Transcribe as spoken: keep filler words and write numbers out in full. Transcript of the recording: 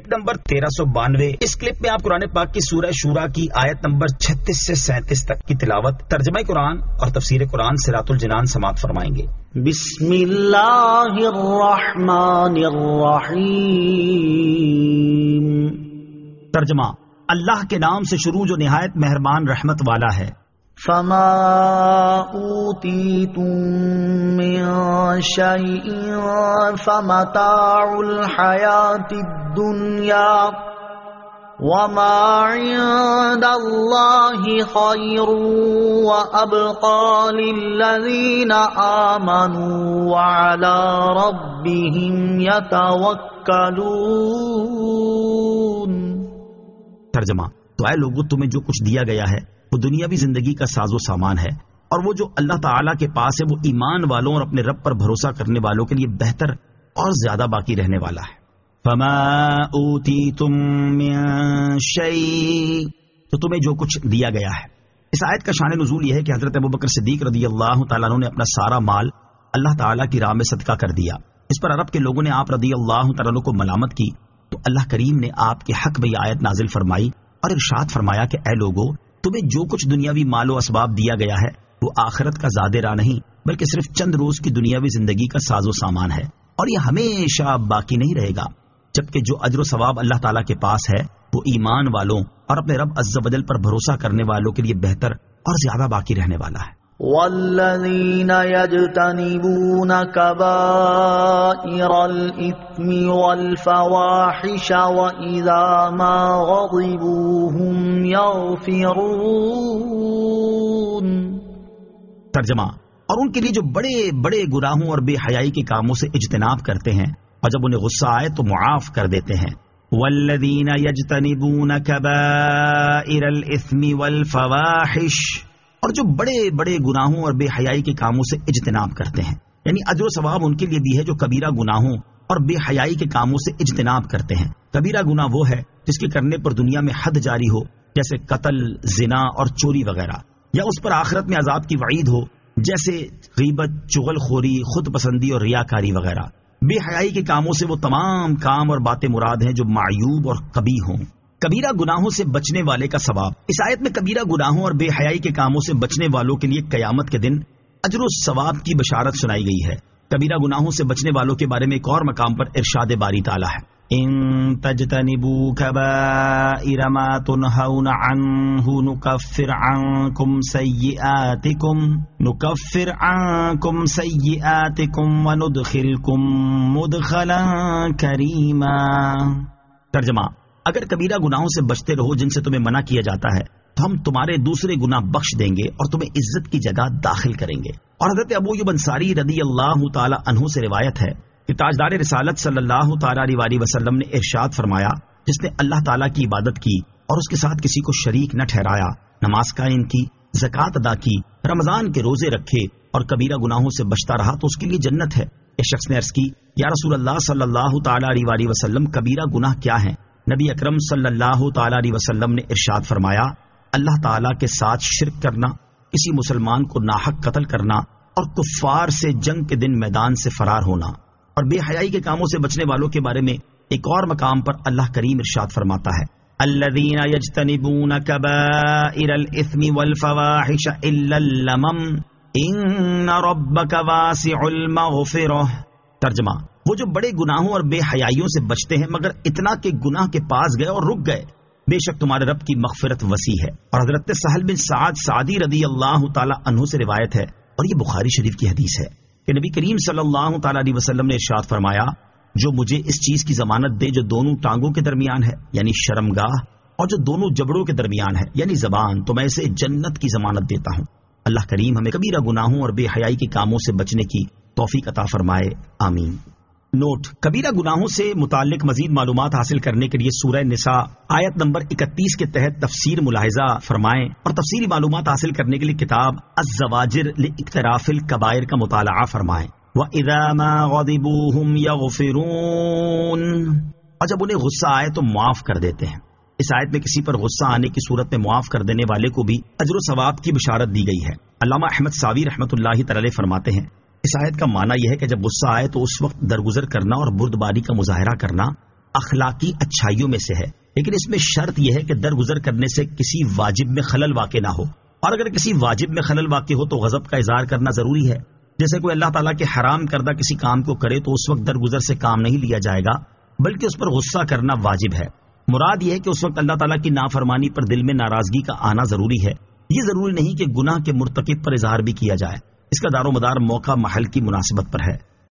Clip number تیرہ سو بانوے. اس clip میں آپ قرآن پاک کی سورہ شورا کی آیت نمبر چھتیس سے سینتیس تک کی تلاوت، ترجمہ قرآن اور تفسیر قرآن صراط الجنان سماعت فرمائیں گے. بسم اللہ الرحمن الرحیم. ترجمہ: اللہ کے نام سے شروع جو نہایت مہربان رحمت والا ہے. فما اوتیتم من شیء فمتاع الحیاۃ الدنیا وما عند اللہ خیر وابقى للذین آمنوا وعلى ربهم یتوکلون. ترجمہ: تو اے لوگو، تمہیں جو کچھ دیا گیا ہے وہ دنیاوی زندگی کا ساز و سامان ہے، اور وہ جو اللہ تعالیٰ کے پاس ہے وہ ایمان والوں اور اپنے رب پر بھروسہ کرنے والوں کے لیے بہتر اور زیادہ باقی رہنے والا ہے. فما اوتیتم من شیء، تو تمہیں جو کچھ دیا گیا ہے. اس آیت کا شان نزول یہ ہے کہ حضرت ابوبکر صدیق رضی اللہ تعالیٰ عنہ نے اپنا سارا مال اللہ تعالیٰ کی راہ میں صدقہ کر دیا. اس پر عرب کے لوگوں نے آپ رضی اللہ تعالیٰ عنہ کو ملامت کی تو اللہ کریم نے آپ کے حق میں یہ آیت نازل فرمائی اور ارشاد فرمایا کہ اے لوگو، تمہیں جو کچھ دنیاوی مال و اسباب دیا گیا ہے وہ آخرت کا زاد راہ نہیں بلکہ صرف چند روز کی دنیاوی زندگی کا ساز و سامان ہے، اور یہ ہمیشہ باقی نہیں رہے گا. جبکہ جو اجر و ثواب اللہ تعالیٰ کے پاس ہے وہ ایمان والوں اور اپنے رب عز و جل پر بھروسہ کرنے والوں کے لیے بہتر اور زیادہ باقی رہنے والا ہے. والذین یجتنبون کبائر الاثم والفواحش واذا ما غضبوا هم یغفرون. ترجمہ: اور ان کے لیے جو بڑے بڑے گناہوں اور بے حیائی کے کاموں سے اجتناب کرتے ہیں اور جب انہیں غصہ آئے تو معاف کر دیتے ہیں. والذین یجتنبون کبائر الاثم والفواحش، اور جو بڑے بڑے گناہوں اور بے حیائی کے کاموں سے اجتناب کرتے ہیں، یعنی اجر و ثواب ان کے لیے بھی ہے جو کبیرہ گناہوں اور بے حیائی کے کاموں سے اجتناب کرتے ہیں. کبیرہ گناہ وہ ہے جس کے کرنے پر دنیا میں حد جاری ہو، جیسے قتل، زنا اور چوری وغیرہ، یا اس پر آخرت میں عذاب کی وعید ہو، جیسے غیبت، چغل خوری، خود پسندی اور ریاکاری وغیرہ. بے حیائی کے کاموں سے وہ تمام کام اور باتیں مراد ہیں جو معیوب اور قبیح ہوں. کبیرہ گناہوں سے بچنے والے کا ثواب. اس آیت میں کبیرہ گناہوں اور بے حیائی کے کاموں سے بچنے والوں کے لیے قیامت کے دن اجر و ثواب کی بشارت سنائی گئی ہے. کبیرہ گناہوں سے بچنے والوں کے بارے میں ایک اور مقام پر ارشاد باری تعالیٰ ہے: ان تجتنبوا کبائر ما تنہون عنہ نکفر عنکم سیئاتکم نکفر عنکم سیئاتکم وندخلکم مدخلا کریما. ترجمہ: اگر کبیرہ گناہوں سے بچتے رہو جن سے تمہیں منع کیا جاتا ہے تو ہم تمہارے دوسرے گناہ بخش دیں گے اور تمہیں عزت کی جگہ داخل کریں گے. اور حضرت ابو ایوب انصاری رضی اللہ تعالی عنہ سے روایت ہے کہ تاجدار رسالت صلی اللہ تعالی علیہ وسلم نے ارشاد فرمایا: جس نے اللہ تعالیٰ کی عبادت کی اور اس کے ساتھ کسی کو شریک نہ ٹھہرایا، نماز قائم کی، زکوٰۃ ادا کی، رمضان کے روزے رکھے اور کبیرہ گناہوں سے بچتا رہا تو اس کے لیے جنت ہے. اس شخص نے عرض کی: یا رسول اللہ صلی اللہ تعالی علیہ وسلم، کبیرہ گناہ کیا ہیں؟ نبی اکرم صلی اللہ تعالی علیہ وسلم نے ارشاد فرمایا: اللہ تعالیٰ کے ساتھ شرک کرنا، کسی مسلمان کو ناحق قتل کرنا اور کفار سے جنگ کے دن میدان سے فرار ہونا. اور بے حیائی کے کاموں سے بچنے والوں کے بارے میں ایک اور مقام پر اللہ کریم ارشاد فرماتا ہے: الذین یجتنبون کبائر الاثم والفواحش الا اللمم ان ربک واسع المغفرہ. ترجمہ: وہ جو بڑے گناہوں اور بے حیائیوں سے بچتے ہیں مگر اتنا کہ گناہ کے پاس گئے اور رک گئے، بے شک تمہارے رب کی مغفرت وسیع ہے. اور حضرت سہل بن سعد سعدی رضی اللہ تعالی عنہ سے روایت ہے اور یہ بخاری شریف کی حدیث ہے کہ نبی کریم صلی اللہ تعالی علیہ وسلم نے ارشاد فرمایا: جو مجھے اس چیز کی ضمانت دے جو دونوں ٹانگوں کے درمیان ہے یعنی شرمگاہ، اور جو دونوں جبڑوں کے درمیان ہے یعنی زبان، تو میں اسے جنت کی ضمانت دیتا ہوں. اللہ کریم ہمیں کبیرہ گناہوں اور بے حیائی کے کاموں سے بچنے کی توفیق عطا فرمائے، آمین. نوٹ: کبیرہ گناہوں سے متعلق مزید معلومات حاصل کرنے کے لیے سورہ نساء آیت نمبر اکتیس کے تحت تفسیر ملاحظہ فرمائیں اور تفصیلی معلومات حاصل کرنے کے لیے کتاب الزواجر لاقتراف الکبائر کا مطالعہ فرمائیں. وَإِذَا مَا غَضِبُوا هُمْ يَغْفِرُونَ، اور جب انہیں غصہ آئے تو معاف کر دیتے ہیں. اس آیت میں کسی پر غصہ آنے کی صورت میں معاف کر دینے والے کو بھی اجر و ثواب کی بشارت دی گئی ہے. علامہ احمد ساوی رحمۃ اللہ تعالی فرماتے ہیں: اس آیت کا معنی یہ ہے کہ جب غصہ آئے تو اس وقت درگزر کرنا اور بردباری کا مظاہرہ کرنا اخلاقی اچھائیوں میں سے ہے، لیکن اس میں شرط یہ ہے کہ درگزر کرنے سے کسی واجب میں خلل واقع نہ ہو، اور اگر کسی واجب میں خلل واقع ہو تو غضب کا اظہار کرنا ضروری ہے۔ جیسے کوئی اللہ تعالیٰ کے حرام کردہ کسی کام کو کرے تو اس وقت درگزر سے کام نہیں لیا جائے گا، بلکہ اس پر غصہ کرنا واجب ہے۔ مراد یہ ہے کہ اس وقت اللہ تعالیٰ کی نافرمانی پر دل میں ناراضگی کا آنا ضروری ہے۔ یہ ضروری نہیں کہ گناہ کے مرتکب پر اظہار بھی کیا جائے، اس کا دار و مدار موقع محل کی مناسبت پر ہے۔